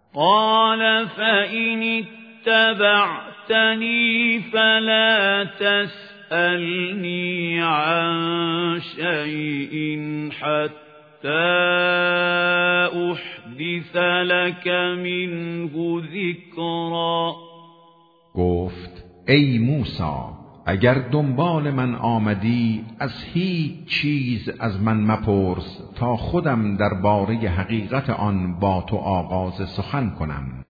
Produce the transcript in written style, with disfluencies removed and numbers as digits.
قال فإن اتبعتني فلا تسألني عن شيء حتى أحدث لك منه ذکرا. گفت ای موسی، اگر دنبال من آمدی از هیچ چیز از من مپرس تا خودم درباره حقیقت آن با تو آغاز سخن کنم.